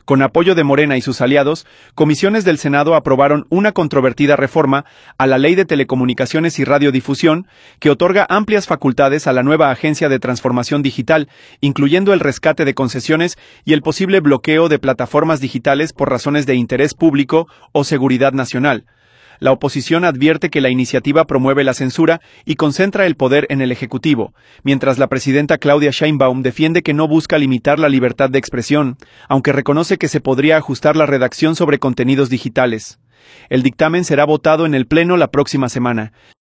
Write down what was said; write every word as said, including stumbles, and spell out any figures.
Con apoyo de Morena y sus aliados, comisiones del Senado aprobaron una controvertida reforma a la Ley de Telecomunicaciones y Radiodifusión que otorga amplias facultades a la nueva Agencia de Transformación Digital, incluyendo el rescate de concesiones y el posible bloqueo de plataformas digitales por razones de interés público o seguridad nacional. La oposición advierte que la iniciativa promueve la censura y concentra el poder en el Ejecutivo, mientras la presidenta Claudia Sheinbaum defiende que no busca limitar la libertad de expresión, aunque reconoce que se podría ajustar la redacción sobre contenidos digitales. El dictamen será votado en el Pleno la próxima semana.